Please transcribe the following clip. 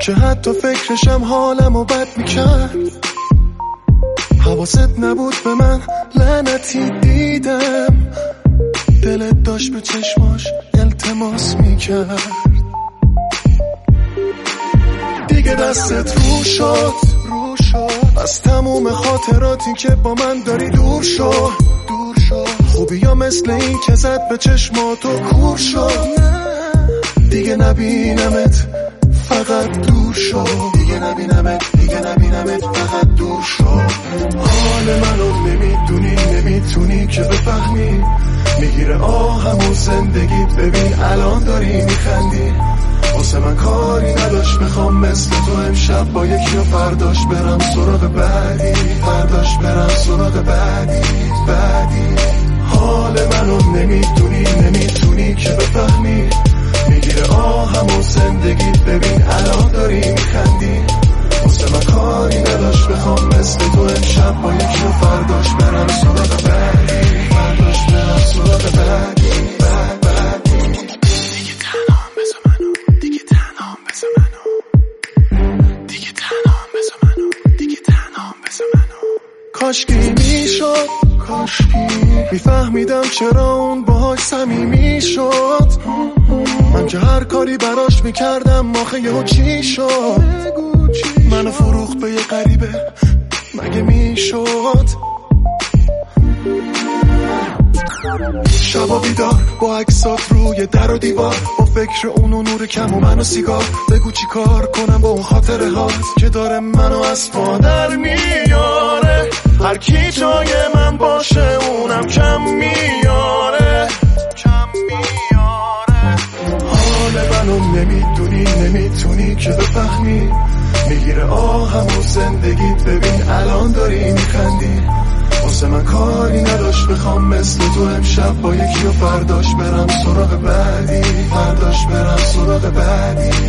که حتی فکرشم حالمو بد میکرد. حواست نبود به من، لعنتی دیدم دلت داشت به چشماش التماس میکرد. دیگه دستت رو شد از تموم خاطراتی که با من داری دور شد. خوبی یا مثل این که زد به چشماتو کور شد. دیگه نبینمت فقط دور شد. دیگه نبینمت فقط دور شد. حال منو نمیتونی که بفهمی. میگیره آهم و زندگیت، ببین الان داری میخندی. واسه من کاری نداشت بخوام مثل تو امشب با یکی و فرداش برم سراغ بعدی. حال منو نمیتونی که بفهمی. میگیره آهم و زندگیت، ببین الان داری میخندی. واسه من کاری نداشت بخوام مثل تو امشب با یکی و فرداش برم سراغ بعدی. کاشکی میشد، میفهمیدم چرا اون باهاش صمیمی شد. من که هر کاری براش میکردم آخه یهو چی شد؟ منو فروخت به یه غریبه، مگه میشد؟ شبا بیدار با عکسات روی در و دیوار، با فکر اون و نور کم و من و سیگار. بگو چی کار کنم با اون خاطره هات که داره منو از پادر میاره. هر کی جای من باشه اونم کم میاره. حال منو نمیتونی که بفهمی. میگیره آهم و زندگیت، ببین الان داری میخندی. واسه من کاری نداشت بخوام مثل تو امشب با یکی و فرداش برم سراغ بعدی.